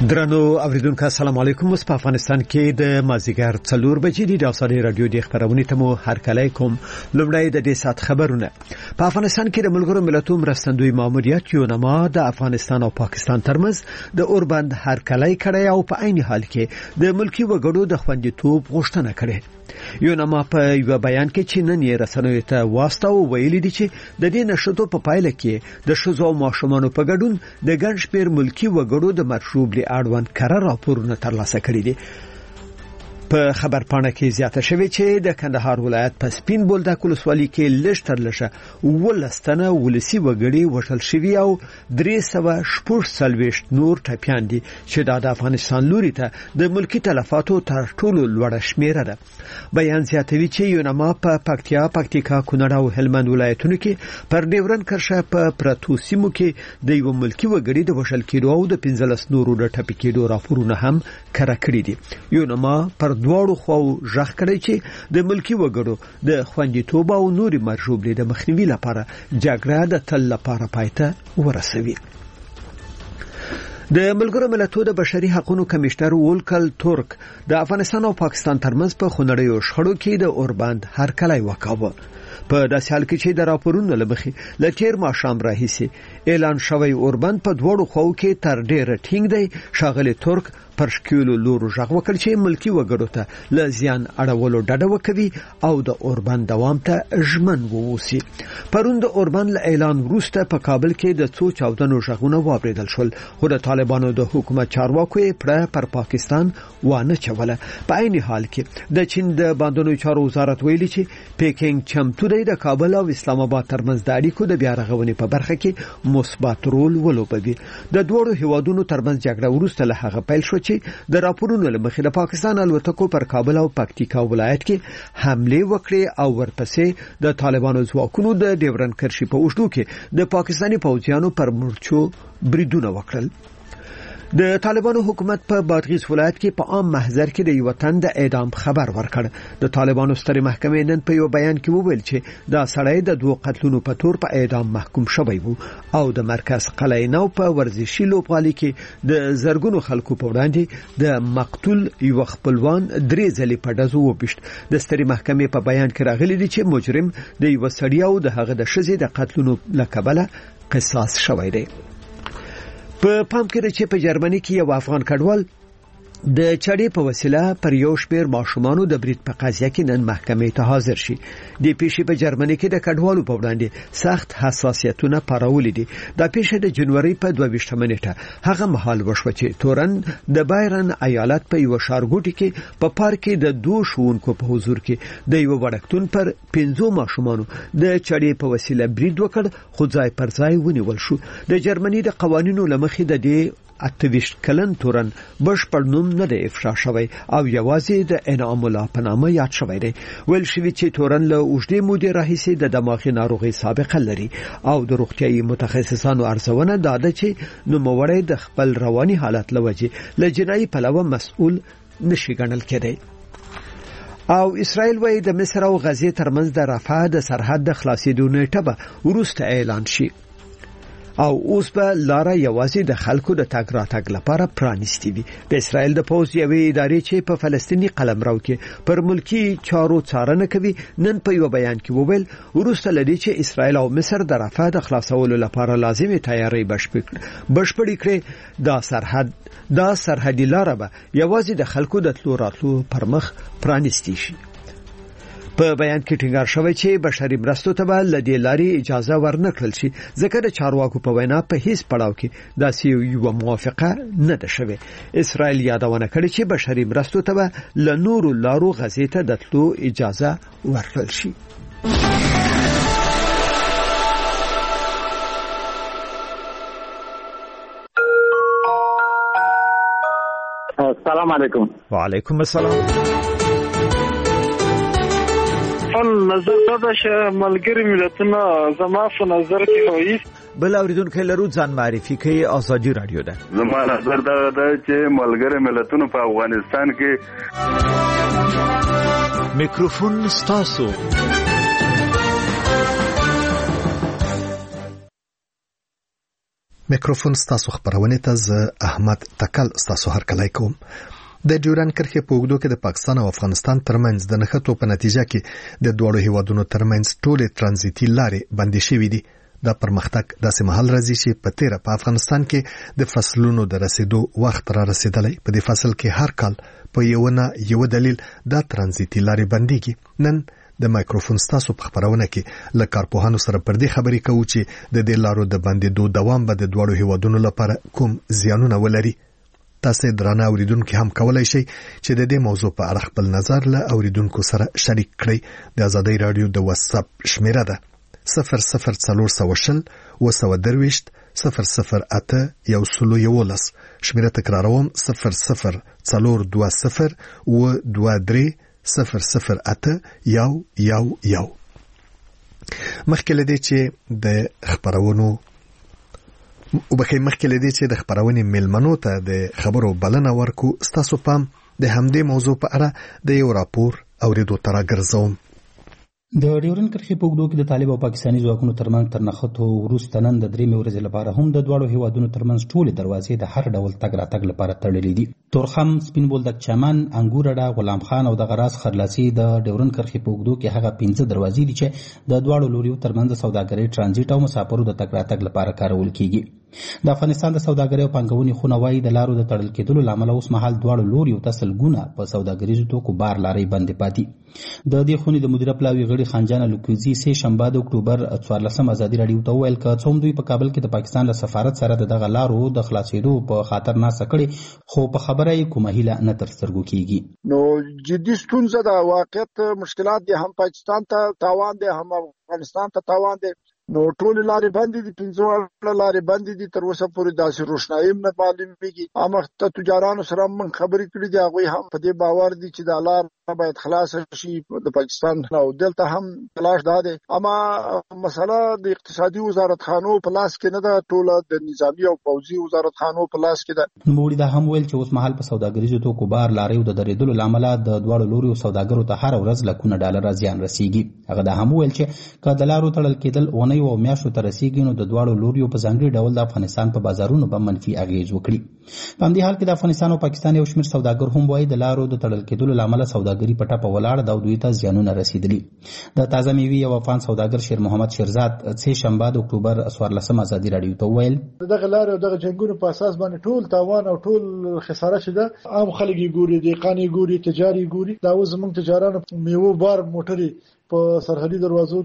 درنو اوریدونکو السلام علیکم. په افغانستان کې د مازیګر 4 بجې د افسانې رادیو د خبرونه تمو هر کله کوم لومړی د دې سات خبرونه. په افغانستان کې د ملګرو ملتونو مرستندوی ماموریت یو نما د افغانستان او پاکستان ترمنځ د اوربند هر کله کړی او په عین حال کې د ملکی وګړو د خوندیتوب غوښتنه کړې. یو نما په یو بیان کې چې نن یې رسنیو ته واسطه ویلي دي چې د دې نشټو په پایله کې د شوزو ماشومانو په ګډون د ګڼ شمېر ملکی وګړو د مرشوب اړوند قرار راپورونه ترلاسه کړي دي. په خبر پاڼه کې زیاته شوې چې د کندهار ولایت په سپین بولدک ولسوالۍ کې لږ تر لږه ولستنه ولسی وګړي وشل شوی او 340 نور ټپيان دي چې د افغانستان لوري ته د ملکی تلفاتو تر ټولو لوړه شمیره ده. بیان زیاتوي چې یو نما په پکتیکا کونړ او هلمند ولایتونو کې پر ډیورن کرښه په پرتو سیمو کې د یو ملکی وګړي د وشل کېدو او د 15 نورو د ټپي کېدو راپورونه هم کړه کړی دي. یو نما پر دواړو خو ژغ کړی چې د ملکی وګړو د خوندیتوب او نوري مرجوب د مخنیوي لپاره جګړه د تل لپاره پایته ورسوي. د ملګرو ملتونو د بشري حقوقو کمشنر وولکل تورک د افغانستان او پاکستان ترمنځ په خونړیو شخړو کې د اوربند هر کله وکاوه. په داسې حال کې چې د راپورونو لمخې لټیر ماشام راهیسي اعلان شوی اوربند په دوړو خو کې تر ډیره ټینګ دی. شاغلی تورک پر شکیلو لورو ژغ وکړ چې ملکی وګړو ته ل زیان اړولو ډډه وکوي او د اوربند دوام ته ژمن ووسی. پروند اوربند له اعلان وروسته په کابل کې د څو چاودنو ژغونه واوریدل شول خو د طالبانو د حکومت چارواکو پر پاکستان وانه چوله. په عین حال کې د چین د باندونو چارو وزارت ویلي چې پیکینګ چمتو دی د کابل او اسلام آباد ترمنځ د اړیکو د بیا رغونې په برخه کې مثبت رول ولوبوي. د دوه هیوادونو ترمنځ جګړه وروسته له هغه پیل شو چې د راپورونو لمخې د پاکستان الوتکو پر کابل او پکتیکا ولایت کې حمله وکړې او ورپسې د طالبانو ځواکونو د ډیورن کرښې په اوږدو کې د پاکستاني پوځیانو پر مورچو بریدونه وکړل. د طالبانو حکومت په بادغیس ولایت کې په عام محضر کې د یو وطن د اعدام خبر ورکړ. د طالبانو سترې محکمې نن په یو بیان کې وویل چې دا سړی د 2 قتلونو په تور په اعدام محکوم شوی وو او د مرکز قلعه نو په ورزشي لوبغالي کې د زرګونو خلکو په وړاندې د مقتول یو خپلوان 3 ځلې په دزو وپښت. د سترې محکمې په بیان کې راغلي دي چې مجرم د یو سړی او د هغه د شذې د قتلونو لکبله قصاص شوی دی. په پام کې چې په جرمني کې یو افغان کډوال د چړې په وسیله پر یو شمېر ماشومانو د برید په قضیه کې نن محکمې ته حاضر شي. د پیښې په جرمني کې د کډوالو په وړاندې سخت حساسیتونه پارولې دي. د پیښې د جنوري په 22 نیټه هغه مهال وشو چې تورن د بایرن ایالت په یو ښارګوټي کې په پارک کې د 2 ښوونکو په حضور کې د یو وړکتون پر 15 ماشومانو د چړې په وسیله برید وکړ خو ځای پر ځای ونیول شو. د جرمني د قوانینو لمخې د دې 28 کلن تورن بشپړ نوم نه دی افشا شوی او یوازې د انعام الله په نامه یاد شوی دی. ویل شوی چې تورن له اوږدې مودې راهیسې د دماغي ناروغي سابقه لري او د روغتيایي متخصصانو ارزونه داده چې نوموړی د خپل رواني حالت لوجه له جنایي پلوه مسؤل نشي ګڼل کېدی. او اسرائیل وایي د مصر او غزې ترمنځ د رفح د سرحد د خلاصېدو نیټه به وروسته اعلان شي او اوس به لاره یوازې د خلکو د تګ راتګ لپاره پرانیستي وي. د اسرائیل د پوځ یوې ادارې چې په فلسطینی قلمرو کې پر ملکی چارو څارنه کوي نن په یو بیان کې وویل وروسته لدی چې اسرائیل او مصر د رفح د خلاصولو لپاره لازمي تیاری بشپړې کړي. دا سرحدي لاره به یوازې د خلکو د تلو راتلو پر مخ پرانیستي شي. په بیان کې ټینګار شوی چې بشري مرستو ته به ل دې لارې اجازه ورنکړل شي ځکه د چارواکو په وینا په هیڅ پړاو کې داسې یو موافقه نه ده شوې. اسرائیل یادونه کړې چې بشري مرستو ته به ل نورو لارو غزې ته د تلو اجازه ورکړل شي. السلام علیکم. وعلیکم السلام. نظر دا چې ملګری ملتونه زما په نظر کې وایي بل اوریدونکو لرو ځان معرفي کوي. ازادي رادیو ده. زما نظر دا چې ملګری ملتونه په افغانستان کې میکروفون ستاسو. میکروفون ستاسو خبرونه ته ز احمد تکل ستاسو هرکلی کوم. د ډیورن کرښې په اوږدو کې د پاکستان او افغانستان ترمنځ د نښتو په نتیجه کې د دوړو هیوادونو ترمنځ ټولې ترانزیتي لارې بندي شوې دي. دا پرمختګ داسې مهال راځي چې په تیره په افغانستان کې د فصلونو د رسیدو وخت را رسیدلی. په دې فصل کې هر کال په یو دلیل دا ترانزیتي لارې بنديږي. نن د مایکروفون ستاسو په خبرونه کې له کارپوهانو سره پر دې خبرې کوو چې د دې لارو د بندیدو دوام به د دوړو هیوادونو لپاره کوم زیانونه ولري. تاسو درانه اوریدونکو هم کولای شئ چې د دې موضوع په اړه خپل نظر له اوریدونکو سره شریک کړئ. د آزادۍ رادیو د واتساپ شمیره ده 00420 222 008 111. شمیره تکراروم 00420 223 008 111. مخکې لدې چې د خبرونې ملمنو ته د خبرو بلنه ورکو، ستاسو پام د همدې موضوع په اړه د یو راپور اوریدو ته راګرځوم. د ډیورن کرښې په اوږدو کې د طالب او پاکستاني ځواکونو ترمنځ تر نښتو وروسته نن د 3 ورځې لپاره هم د دواړو هیوادونو ترمنځ ټولې دروازې د هر ډول تګ راتګ لپاره تړلې دي. تورخم، سپین بولدک چمن، انګور اډه، غلام خان او د غراس خرلاسي د ډیورن کرښې په اوږدو کې هغه 15 دروازې دي چې د دواړو لوریو ترمنځ د سوداګرۍ ترانزیت او مسافرو د تګ راتګ لپاره کارول کیږي. د افغانستان د سوداګرۍ او پانګونې خونه وايي د لارو د تړل کېدلو لامل اوس مهال دواړو لوریو ته سلګونه په سوداګریزو توکو بار لارې بندې پاتې. د دې خونې د مدیره پلاوي غړي خانجان لوکوزي سه شنبه د اکتوبر 14 ازادي رادیو ته ویل چې څوم دوی په کابل کې د پاکستان له سفارت سره دغه لارو د خلاصېدو په خاطر ناسه کړي، خو په خبره یې کومه هیله نه تر سترګو کیږي. نو جدي ستونزه د واقعیت مشکلات دي، هم پاکستان ته تاوان دي هم افغانستان ته تاوان دي. نو ټول لارې بندې دي، 15 لارې بندې دي، تر اوسه پورې داسې روښنايي نه معلومیږي. هغه تجارانو سره من خبرې کړې دي، هغه هم په دې باور دي چې د لار باید خلاص شي د پاکستان او دلته هم تلاش ده. اما مسله د اقتصادي وزارت خانو په لاس کې نه ده، ټوله د نظامی او پوځي وزارت خانو په لاس کې ده. نوموړي دا هم ویل چې اوس مهال په سوداګریزو توکو بار لارې د درېدلو لامل د دواړو لوریو سوداګرو ته هر ورځ لکونه ډالر زیان رسیږي. هغه دا هم ویل چې که د لارو تړل کېدل اونۍ او میاشتو ته رسیږي نو د دواړو لوریو په ځانګړي ډول د افغانستان په بازارونو به منفي اغیز وکړي. په همدې حال کې د افغانستان او پاکستان یو شمېر سوداګر هم وایي د لارو د تړل کېدلو لامل سوداګري په ټپه ولاړه ده او دوی ته زیانونه رسیدلي. د تازه میوې یو افغان سوداګر شیر محمد شیرزاد سه شنبه د اکتوبر 14 ازادي رادیو ته ویل دغه لارې او دغه جنګونو په اساس باندې ټول تاوان او ټول خساره شته. عام خلک ګوري، دهقان ګوري، تجاري ګوري. دا اوس زموږ تجارانو میوه بار موټري په سرحدي دروازو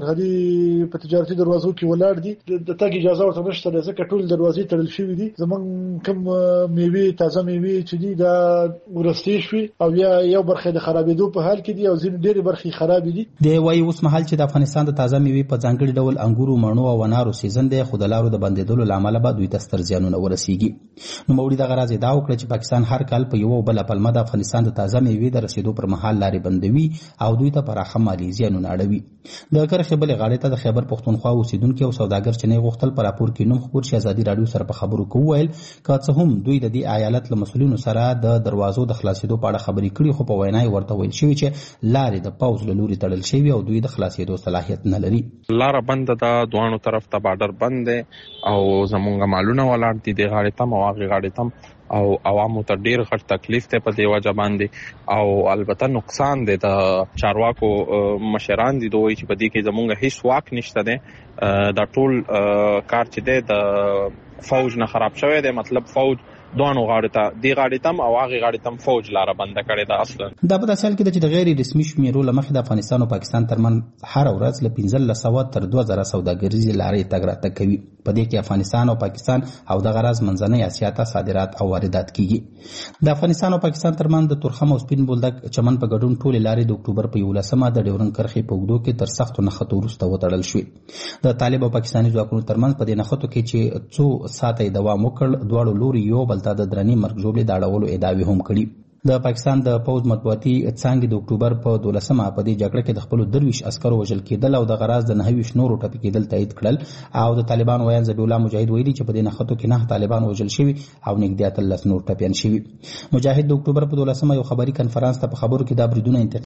کې په تجارتي دروازو کې ولاړ دي، د تګ اجازه ورته نشته ځکه ټول دروازې تړل شوې دي. زمونږ کوم میوې تازه میوې چې دي دا ورستي شوي او یو برخه د خرابېدو په حال کې دي او ځینې ډېرې برخې خراب دي. د وایي اوس مهال چې د افغانستان د تازه میوې په ځانګړي ډول انګورو، مڼو او انارو سیزن دی، خو د لارو د بندیدلو لامل به دوی ته ستر زیانونه ورسیږي. نوموړي دغه راز ادعا وکړه چې پاکستان هر کال په یو بل پلمه د افغانستان د تازه میوې د رسیدو پر مهال لارې بندوي او دوی ته پراخه مالي زیانونه اړوي. د کرښې بلې غاړې ته د خیبر پښتونخوا اوسیدونکي او سوداګر چې نه غوښتل په راپور کې نوم خپور شي ازادي رادیو سره په خبرو کې وویل که څه هم دوی د دې ایالت له مسؤلینو سره د دروازو د خلاصېدو په اړه خبرې کړي، خو په وینا یې ورته ویل شوي چې لارې د پوځ له لوري تړل شوي او دوی د خلاصېدو صلاحیت نه لري. لاره بنده ده، دوانو طرف ته بارډر بند دی او زمونږ مالونه ولاړ دي د غاړې تم او هغې غاړې تم او عوامو ته ډیر غټ تکلیف ته په دی وجه باندې او البته نقصان دی. د چارواکو مشران دي دوی چې په دې کې زمونږ هیڅ واک نشته دی. دا ټول کار چې دی د فوج نه خراب شوی دی، مطلب فوج دوانو غاړې ته دی غاړې تم او هغې غاړې تم فوج لاره بنده کړې ده. اصلا دا په داسې حال کې ده چې د غیر رسمي شمیرو له مخې د افغانستان او پاکستان ترمنځ هر ورځ له 1500 تر 2000 سوداګریزې لارې تګ راتګ کوي. په دې کې افغانستان او پاکستان او دغه راز منځنۍ اسیا ته صادرات او واردات کیږي. د افغانستان او پاکستان ترمنځ د تورخم او سپین بولدک چمن په ګډون ټولې لارې د اکتوبر په 11 د ډیورن کرښې په اوږدو کې تر سختو نښتو وروسته وتړل شوې. د طالب او پاکستاني ځواکونو ترمنځ په دې نښتو کې چې څو ساعته دوام وکړ، دواړو لوري یو بل ته د درنې مرګ ژوبلې د اړولو ادعاوې هم کړي. د پاکستان د پوځ مطبوعاتي څانګې د اکتوبر په 12 په دې جګړه کې د خپل 22 عسکرو وژل کېدل او د غراز د 29 نورو ټپي کېدل تایید کړل او د طالبان ویان ذبیح الله مجاهد ویلي چې په دې نښتو کې 9 طالبان وژل شوي او نږدې 13 نور ټپيان شوي. مجاهد د اکتوبر په 12 یو خبري کنفرانس ته په خبرو کې دا بریدونه